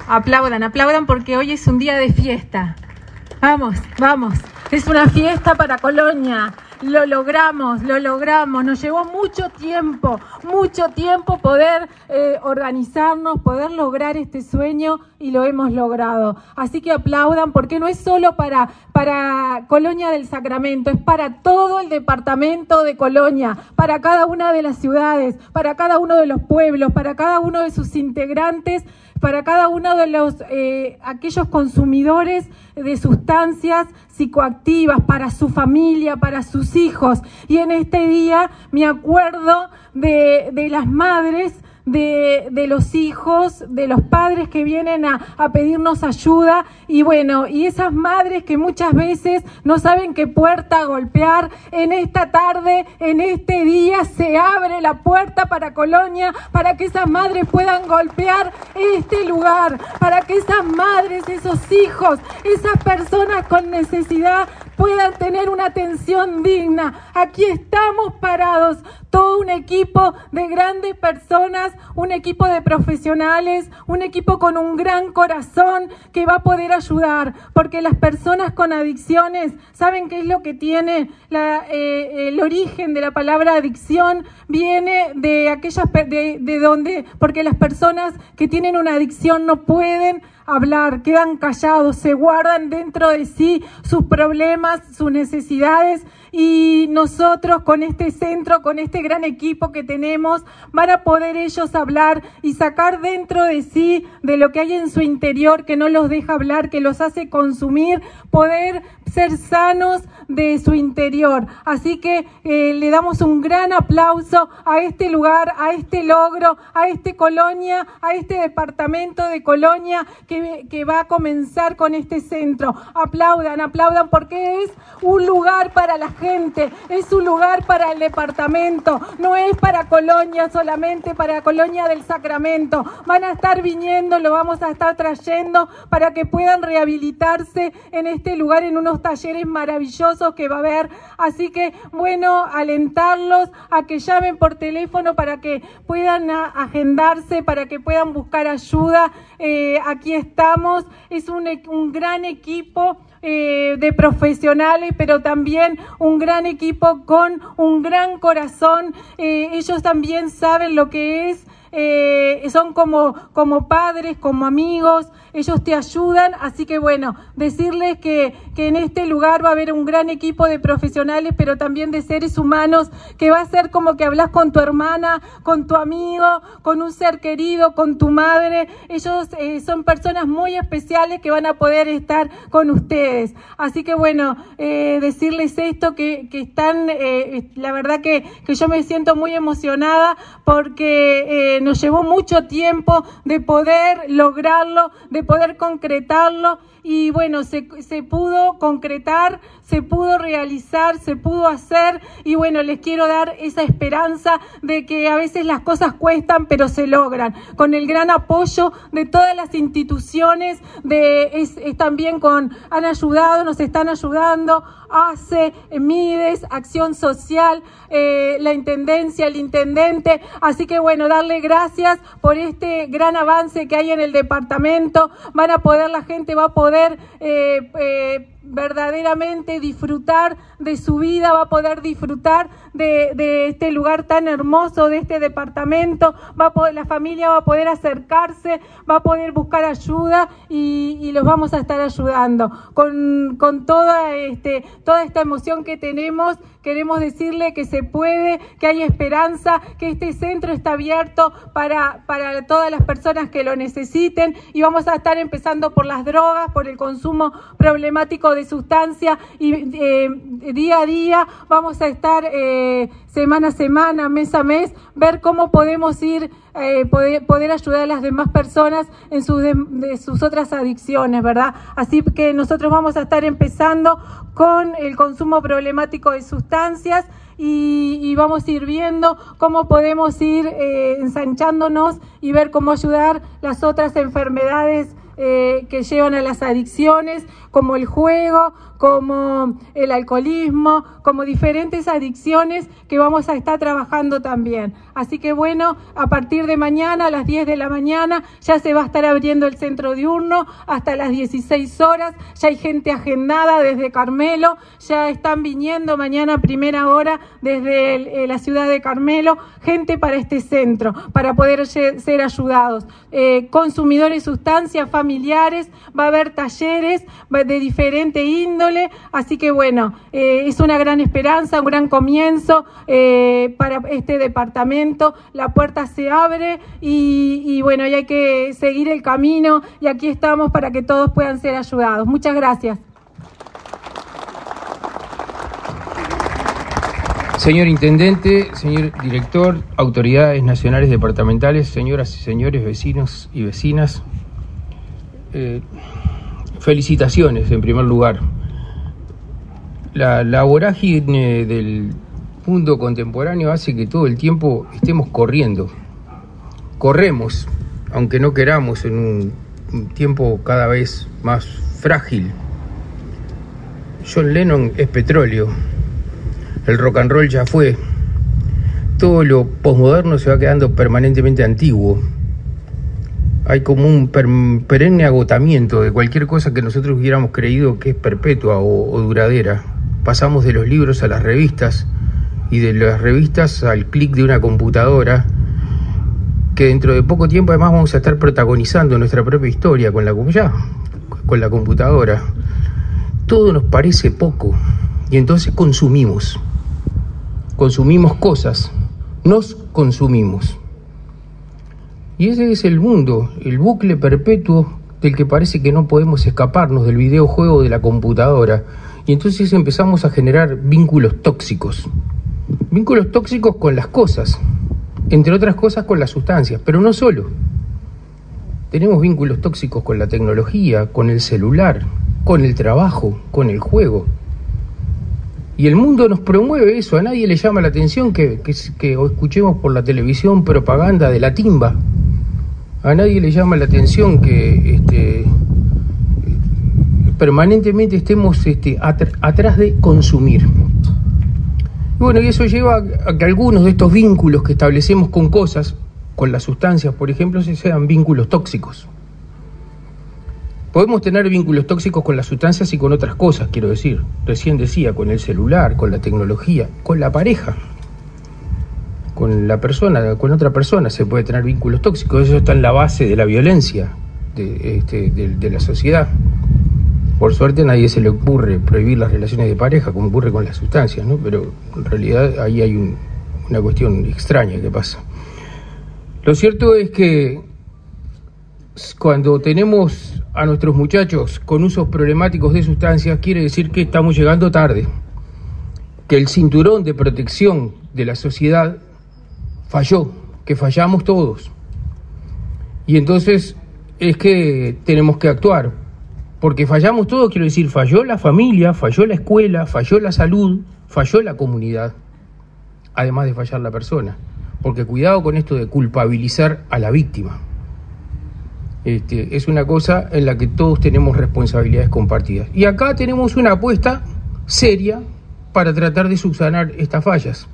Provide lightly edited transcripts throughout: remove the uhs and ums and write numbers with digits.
Aplaudan, aplaudan porque hoy es un día de fiesta. Vamos, vamos. Es una fiesta para Colonia. Lo logramos. Nos llevó mucho tiempo poder organizarnos, poder lograr este sueño y lo hemos logrado. Así que aplaudan porque no es solo para Colonia del Sacramento, es para todo el departamento de Colonia, para cada una de las ciudades, para cada uno de los pueblos, para cada uno de sus integrantes, para cada uno de los aquellos consumidores de sustancias psicoactivas, para su familia, para sus hijos. Y en este día me acuerdo de las madres, de los hijos, de los padres que vienen a pedirnos ayuda y bueno, y esas madres que muchas veces no saben qué puerta golpear. En esta tarde, en este día se abre la puerta para Colonia, para que esas madres puedan golpear este lugar, para que esas madres, esos hijos, esas personas con necesidad puedan tener una atención digna. Aquí estamos parados, todo un equipo de grandes personas, un equipo de profesionales, un equipo con un gran corazón que va a poder ayudar, porque las personas con adicciones, ¿saben qué es lo que tiene? El origen de la palabra adicción viene de aquellas, de donde, porque las personas que tienen una adicción no pueden hablar, quedan callados, se guardan dentro de sí sus problemas, sus necesidades, y nosotros con este centro, con este gran equipo que tenemos, van a poder ellos hablar y sacar dentro de sí, de lo que hay en su interior que no los deja hablar, que los hace consumir, poder ser sanos de su interior. Así que le damos un gran aplauso a este lugar, a este logro, a este Colonia, a este departamento de Colonia que va a comenzar con este centro. Aplaudan, aplaudan porque es un lugar para la gente, es un lugar para el departamento, no es para Colonia solamente, para Colonia del Sacramento. Van a estar viniendo, lo vamos a estar trayendo para que puedan rehabilitarse en este lugar, en unos talleres maravillosos que va a haber. Así que, bueno, alentarlos a que llamen por teléfono para que puedan agendarse, para que puedan buscar ayuda. Aquí estamos, es un gran equipo de profesionales, pero también un gran equipo con un gran corazón. Ellos también saben lo que es, son como padres, como amigos, ellos te ayudan. Así que bueno, decirles que en este lugar va a haber un gran equipo de profesionales, pero también de seres humanos, que va a ser como que hablas con tu hermana, con tu amigo, con un ser querido, con tu madre. Ellos son personas muy especiales que van a poder estar con ustedes. Así que bueno, decirles esto, que están, la verdad que yo me siento muy emocionada porque nos llevó mucho tiempo de poder lograrlo, de poder concretarlo, y bueno, se pudo concretar, se pudo realizar, se pudo hacer, y bueno, les quiero dar esa esperanza de que a veces las cosas cuestan, pero se logran, con el gran apoyo de todas las instituciones, también han ayudado, nos están ayudando, ACE, Mides, Acción Social, la Intendencia, el Intendente. Así que bueno, darle gracias por este gran avance que hay en el departamento. La gente va a poder verdaderamente disfrutar de su vida, va a poder disfrutar de este lugar tan hermoso, de este departamento. La familia va a poder acercarse, va a poder buscar ayuda y los vamos a estar ayudando. Con toda esta emoción que tenemos, queremos decirle que se puede, que hay esperanza, que este centro está abierto para todas las personas que lo necesiten, y vamos a estar empezando por las drogas, por el consumo problemático de sustancias, y día a día vamos a estar semana a semana, mes a mes, ver cómo podemos ir, poder ayudar a las demás personas en sus otras adicciones, ¿verdad? Así que nosotros vamos a estar empezando con el consumo problemático de sustancias y vamos a ir viendo cómo podemos ir ensanchándonos y ver cómo ayudar las otras enfermedades que llevan a las adicciones, como el juego, como el alcoholismo, como diferentes adicciones que vamos a estar trabajando también. Así que bueno, a partir de mañana a las 10 de la mañana ya se va a estar abriendo el centro diurno hasta las 16 horas. Ya hay gente agendada desde Carmelo, ya están viniendo mañana a primera hora desde la ciudad de Carmelo, gente para este centro, para poder ser ayudados. Consumidores de sustancias, familiares, va a haber talleres de diferente índole, así que bueno, es una gran esperanza, un gran comienzo para este departamento. La puerta se abre y bueno, y hay que seguir el camino, y aquí estamos para que todos puedan ser ayudados. Muchas gracias. Señor Intendente, señor Director, autoridades nacionales departamentales, señoras y señores, vecinos y vecinas, felicitaciones en primer lugar. La vorágine del mundo contemporáneo hace que todo el tiempo estemos corriendo. Corremos, aunque no queramos, en un tiempo cada vez más frágil. John Lennon es petróleo. El rock and roll ya fue. Todo lo posmoderno se va quedando permanentemente antiguo. Hay como un perenne agotamiento de cualquier cosa que nosotros hubiéramos creído que es perpetua o duradera. Pasamos de los libros a las revistas, y de las revistas al clic de una computadora, que dentro de poco tiempo además vamos a estar protagonizando nuestra propia historia con la computadora. Todo nos parece poco, y entonces consumimos cosas, nos consumimos. Y ese es el mundo, el bucle perpetuo del que parece que no podemos escaparnos, del videojuego de la computadora. Y entonces empezamos a generar vínculos tóxicos con las cosas, entre otras cosas con las sustancias, pero no solo. Tenemos vínculos tóxicos con la tecnología, con el celular, con el trabajo, con el juego. Y el mundo nos promueve eso. A nadie le llama la atención que escuchemos por la televisión propaganda de la timba. A nadie le llama la atención que permanentemente estemos atrás de consumir. Y bueno, y eso lleva a que algunos de estos vínculos que establecemos con cosas, con las sustancias, por ejemplo, sean vínculos tóxicos. Podemos tener vínculos tóxicos con las sustancias y con otras cosas, quiero decir. Recién decía, con el celular, con la tecnología, con la pareja, con la persona, con otra persona se puede tener vínculos tóxicos. Eso está en la base de la violencia de la sociedad. Por suerte a nadie se le ocurre prohibir las relaciones de pareja, como ocurre con las sustancias, ¿no? Pero en realidad ahí hay una cuestión extraña que pasa. Lo cierto es que cuando tenemos a nuestros muchachos con usos problemáticos de sustancias, quiere decir que estamos llegando tarde, que el cinturón de protección de la sociedad falló, que fallamos todos. Y entonces es que tenemos que actuar, porque fallamos todos, quiero decir, falló la familia, falló la escuela, falló la salud, falló la comunidad, además de fallar la persona, porque cuidado con esto de culpabilizar a la víctima. Es una cosa en la que todos tenemos responsabilidades compartidas. Y acá tenemos una apuesta seria para tratar de subsanar estas fallas.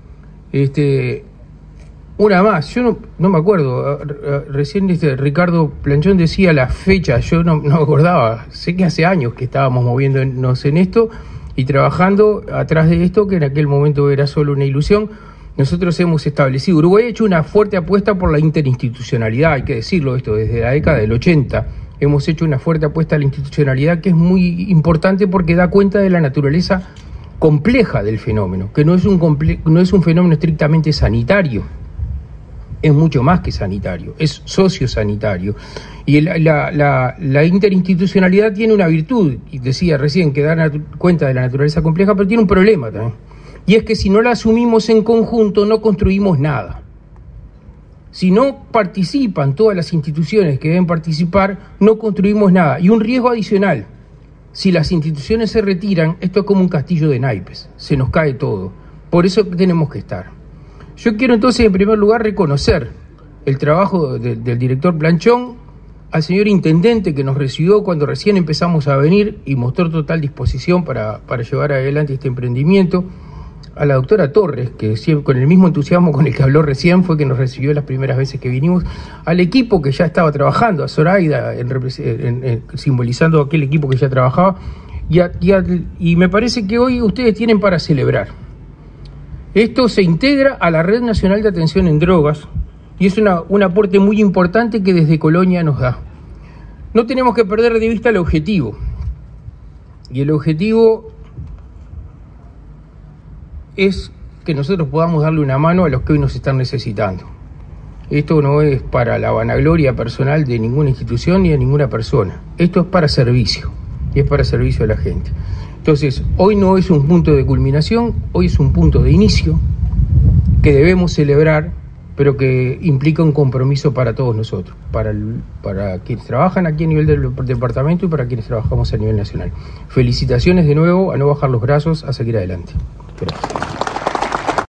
Una más, yo no me acuerdo, recién Ricardo Planchón decía la fecha, yo no me acordaba, sé que hace años que estábamos moviéndonos en esto y trabajando atrás de esto, que en aquel momento era solo una ilusión. Nosotros hemos establecido, Uruguay ha hecho una fuerte apuesta por la interinstitucionalidad, hay que decirlo esto, desde la década del 80 hemos hecho una fuerte apuesta a la institucionalidad, que es muy importante porque da cuenta de la naturaleza compleja del fenómeno, que no es un fenómeno estrictamente sanitario, es mucho más que sanitario, es sociosanitario. Y la interinstitucionalidad tiene una virtud, y decía recién que da cuenta de la naturaleza compleja, pero tiene un problema también. Y es que si no la asumimos en conjunto, no construimos nada. Si no participan todas las instituciones que deben participar, no construimos nada. Y un riesgo adicional, si las instituciones se retiran, esto es como un castillo de naipes, se nos cae todo. Por eso tenemos que estar. Yo quiero entonces, en primer lugar, reconocer el trabajo del director Planchón, al señor intendente que nos recibió cuando recién empezamos a venir y mostró total disposición para llevar adelante este emprendimiento, a la doctora Torres, que siempre, con el mismo entusiasmo con el que habló recién, fue que nos recibió las primeras veces que vinimos, al equipo que ya estaba trabajando, a Zoraida, simbolizando aquel equipo que ya trabajaba, y me parece que hoy ustedes tienen para celebrar. Esto se integra a la Red Nacional de Atención en Drogas y es un aporte muy importante que desde Colonia nos da. No tenemos que perder de vista el objetivo, y el objetivo es que nosotros podamos darle una mano a los que hoy nos están necesitando. Esto no es para la vanagloria personal de ninguna institución ni de ninguna persona. Esto es para servicio, y es para servicio a la gente. Entonces, hoy no es un punto de culminación, hoy es un punto de inicio que debemos celebrar, pero que implica un compromiso para todos nosotros, para quienes trabajan aquí a nivel del departamento y para quienes trabajamos a nivel nacional. Felicitaciones de nuevo, a no bajar los brazos, a seguir adelante. Gracias.